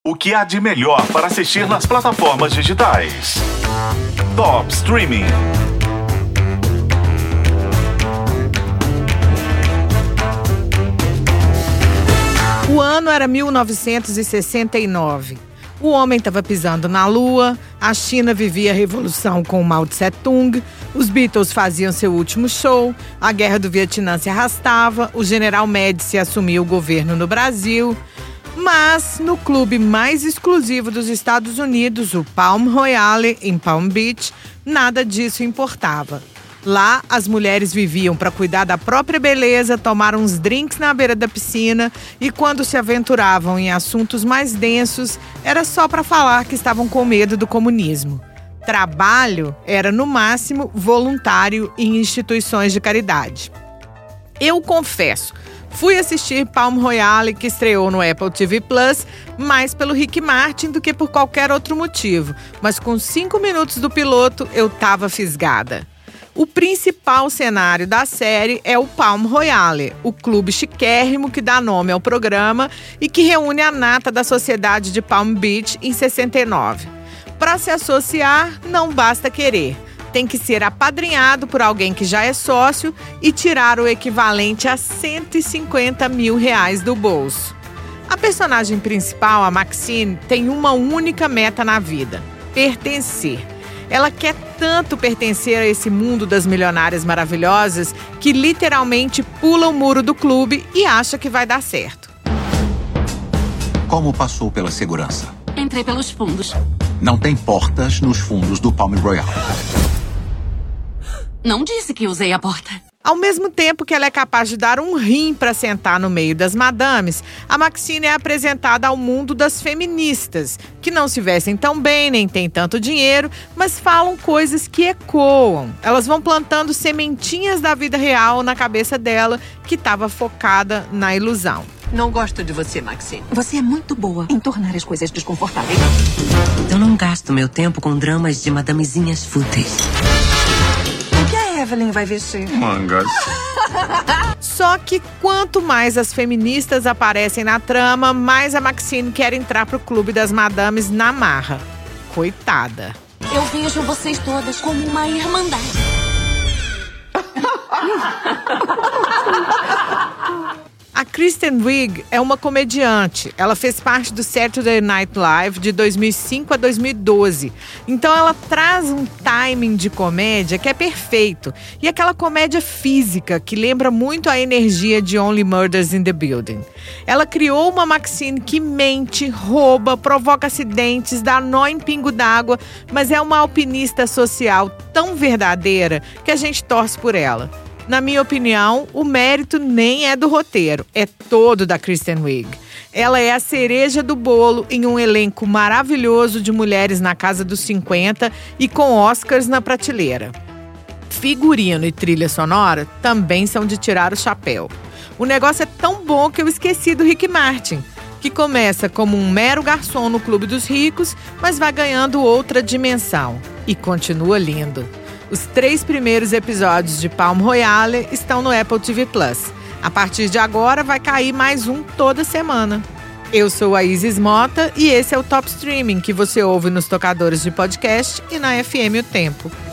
O que há de melhor para assistir nas plataformas digitais? Top Streaming. O ano era 1969. O homem estava pisando na lua, a China vivia a revolução com o Mao Tse-tung, os Beatles faziam seu último show, a guerra do Vietnã se arrastava, o general Médici assumiu o governo no Brasil. Mas no clube mais exclusivo dos Estados Unidos, o Palm Royale, em Palm Beach, nada disso importava. Lá, as mulheres viviam para cuidar da própria beleza, tomar uns drinks na beira da piscina e quando se aventuravam em assuntos mais densos, era só para falar que estavam com medo do comunismo. Trabalho era, no máximo, voluntário em instituições de caridade. Eu confesso, fui assistir Palm Royale, que estreou no Apple TV+, mais pelo Rick Martin do que por qualquer outro motivo. Mas com 5 minutos do piloto, eu tava fisgada. O principal cenário da série é o Palm Royale, o clube chiquérrimo que dá nome ao programa e que reúne a nata da sociedade de Palm Beach em 69. Para se associar, não basta querer. Tem que ser apadrinhado por alguém que já é sócio e tirar o equivalente a R$150 mil do bolso. A personagem principal, a Maxine, tem uma única meta na vida: pertencer. Ela quer tanto pertencer a esse mundo das milionárias maravilhosas que literalmente pula o muro do clube e acha que vai dar certo. Como passou pela segurança? Entrei pelos fundos. Não tem portas nos fundos do Palm Royale. Não disse que usei a porta. Ao mesmo tempo que ela é capaz de dar um rim para sentar no meio das madames, a Maxine é apresentada ao mundo das feministas, que não se vestem tão bem, nem têm tanto dinheiro, mas falam coisas que ecoam. Elas vão plantando sementinhas da vida real na cabeça dela, que estava focada na ilusão. Não gosto de você, Maxine. Você é muito boa em tornar as coisas desconfortáveis. Eu não gasto meu tempo com dramas de madamezinhas fúteis. O que a Evelyn vai vestir? Mangas. Só que quanto mais as feministas aparecem na trama, mais a Maxine quer entrar pro clube das madames na marra. Coitada. Eu vejo vocês todas como uma irmandade. A Kristen Wiig é uma comediante. Ela fez parte do Saturday Night Live de 2005 a 2012. Então ela traz um timing de comédia que é perfeito. E aquela comédia física que lembra muito a energia de Only Murders in the Building. Ela criou uma Maxine que mente, rouba, provoca acidentes, dá nó em pingo d'água, mas é uma alpinista social tão verdadeira que a gente torce por ela. Na minha opinião, o mérito nem é do roteiro, é todo da Kristen Wiig. Ela é a cereja do bolo em um elenco maravilhoso de mulheres na casa dos 50 e com Oscars na prateleira. Figurino e trilha sonora também são de tirar o chapéu. O negócio é tão bom que eu esqueci do Rick Martin, que começa como um mero garçom no Clube dos Ricos, mas vai ganhando outra dimensão. E continua lindo. Os 3 primeiros episódios de Palm Royale estão no Apple TV+. A partir de agora vai cair mais um toda semana. Eu sou a Isis Mota e esse é o Top Streaming que você ouve nos tocadores de podcast e na FM O Tempo.